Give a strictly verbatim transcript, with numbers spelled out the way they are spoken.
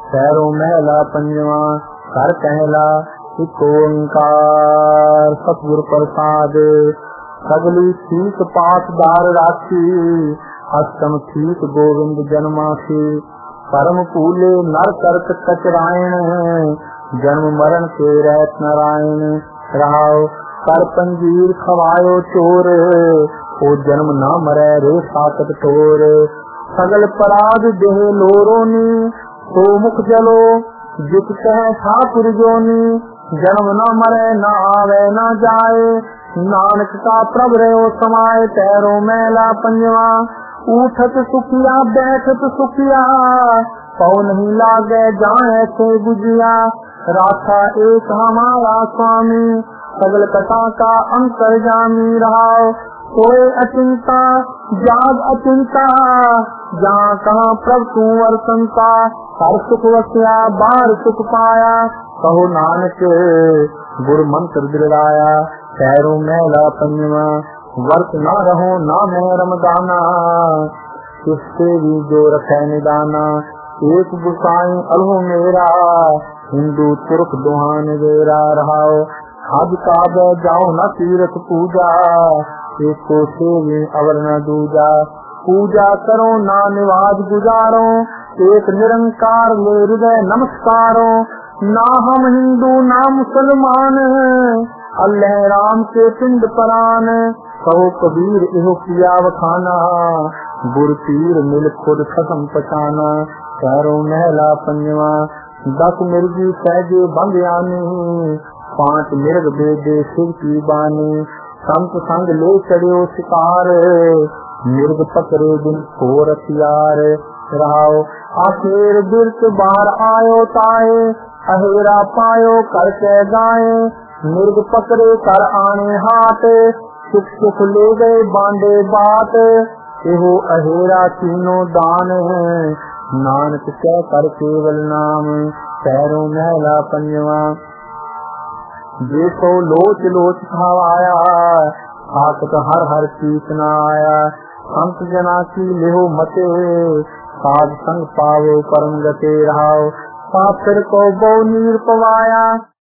पैरो महला पंजवा कर कहला एक ओंकार। सतगुर प्रसाद सगली ठीक पासदार राखी, अष्टम ठीक गोविंद जन्मासी। परम पूले नर करक कचरायण, जन्म मरण के रहत नारायण। राव कर पंजीर खवायो चोर, ओ जन्म न मरै रे साकत ठोर। सगल पराग देह लोरोनी, तो मुख जलो जित कह ठाकुर जोनी। जन्म न मरै न आवे न जाए, नानक का प्रभ रहो समाये। पैरों मैला पंजवा उठत सुखिया बैठत सुखिया, पौ नहीं लागे जाए से बुझिया। राखा एक हमारा स्वामी, सगल कथा का अंतर जामी। रहाओ कोई अचिंता जाग अचिंता, जहाँ कहाँ प्रभ तू वर्तनता। हर सुख वसिया बार सुख पाया, कहो नानक गुरु मंत्र दृढ़ाया। पैरों मैला पंजवा वर्त न रहो न मैं रमदाना, किससे भी जो रखे निदाना। एक गुसाई अल्हो मेरा, हिंदू तुर्क दुहान वेरा। रहाओ हज काबे जाओ न तीरथ पूजा, एक को सेवी अवर न दूजा। पूजा करो ना निवाज गुजारो, एक निरंकार ले हृदय नमस्कारो। ना हम हिंदू ना मुसलमान, अल्लाह राम के पिंड परान। कहो कबीर इहो किया वखाना, गुर पीर मिल खुद खसम पछाना। पैरों महला पंजवा दस मिर्गी सहजे बंदयानी, पांच मिर्ग बेदे शिव की बानी। संत संग ले चढ़ो शिकार, मिर्ग पकड़े दिन खोर हथियार। रहाओ आखिर बिरत बार आयो ताए, अहेरा पायो कर के गाए। मिर्ग पकड़े कर आने हाथ, सुख सुख ले गए बांडे बात। एहो अहेरा तीनों दान, नानक कह कर केवल नाम। पैरों महला पंजवा देखो लोच लोच खावाया, हाकत हर हर चीत न आया। संत जना की लेहो मते, साध संग पावो परम गते। रहाओ पापिर को बहु नीर पवाया,